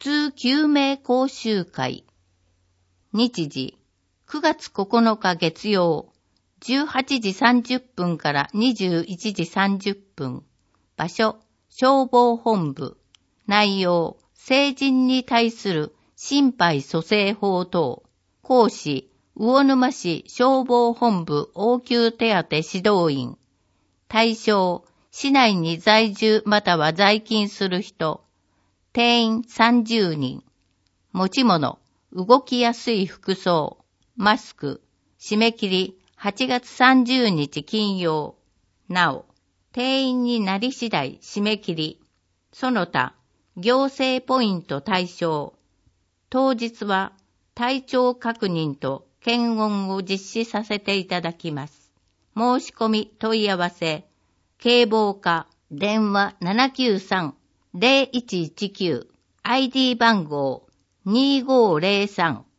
通救命講習会。日時、9月9日月曜、18時30分から21時30分。場所、消防本部。内容、成人に対する心肺蘇生法等。講師、魚沼市消防本部応急手当指導員。対象、市内に在住または在勤する人。定員30人。持ち物、動きやすい服装、マスク。締め切り、8月30日金曜。なお、定員になり次第締め切り。その他、行政ポイント対象。当日は、体調確認と検温を実施させていただきます。申し込み問い合わせ、警防課、電話 793-0119、ID 番号2503